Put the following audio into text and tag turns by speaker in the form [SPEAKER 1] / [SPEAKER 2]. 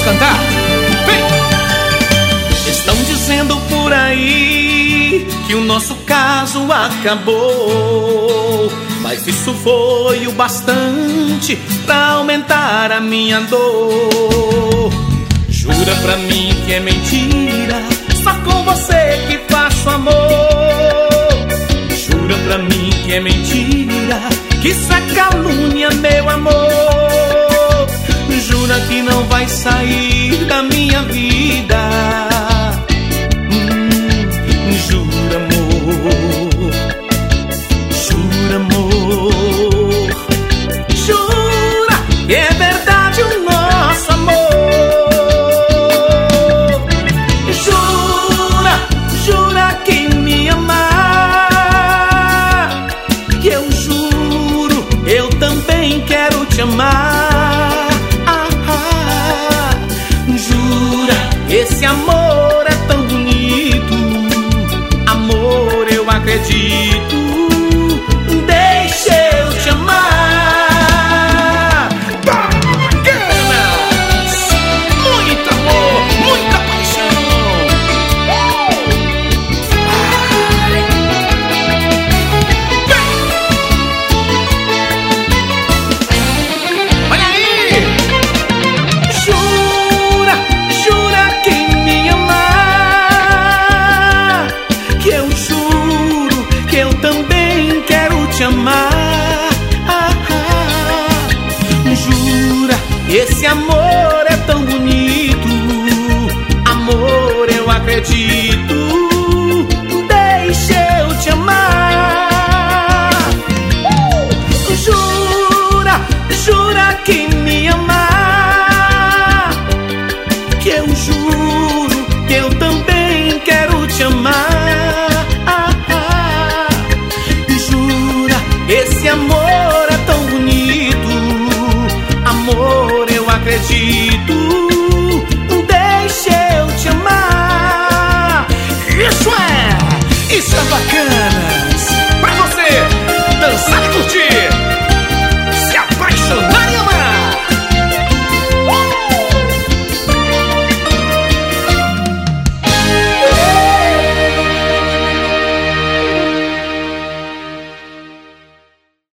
[SPEAKER 1] cantar. Vem! Estão dizendo por aí que o nosso caso acabou, mas isso foi o bastante pra aumentar a minha dor. Jura pra mim que é mentira, só com você que faço amor. Jura pra mim que é mentira, que isso é calúnia, meu amor. Jura que não vai sair da minha vida. Jura, amor. Jura, amor. Jura que é verdade o nosso amor. Jura, jura que me amar. Que eu juro, eu também quero te amar. Esse amor é tão bonito, amor, eu acredito. Deixa eu te amar. Bacanas! Muito amor, muita paixão. Olha aí! Te amar, jura, esse amor é tão bonito, amor, eu acredito. Deixa eu te amar. Jura, jura que me amar, que eu juro que eu também quero te amar. Esse amor é tão bonito, amor, eu acredito.